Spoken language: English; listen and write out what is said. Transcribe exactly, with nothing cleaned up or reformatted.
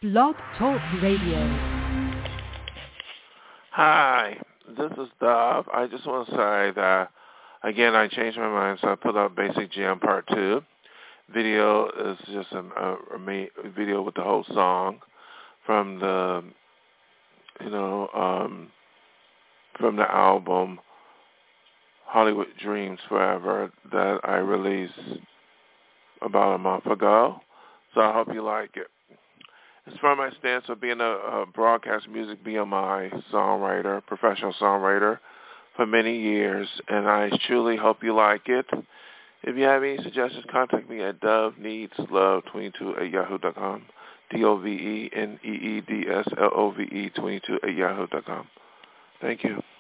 Blog Talk Radio. Hi, this is Dove. I just want to say that, again, I changed my mind, so I put up Basic Jam Part two. Video is just an, a, a video with the whole song from the, you know, um, from the album Hollywood Dreams Forever that I released about a month ago. So I hope you like it. As far as my stance of being a, a broadcast music B M I songwriter, professional songwriter for many years, and I truly hope you like it. If you have any suggestions, contact me at dove needs love twenty-two at yahoo dot com, D O V E N E E D S L O V E twenty-two at yahoo dot com. Thank you.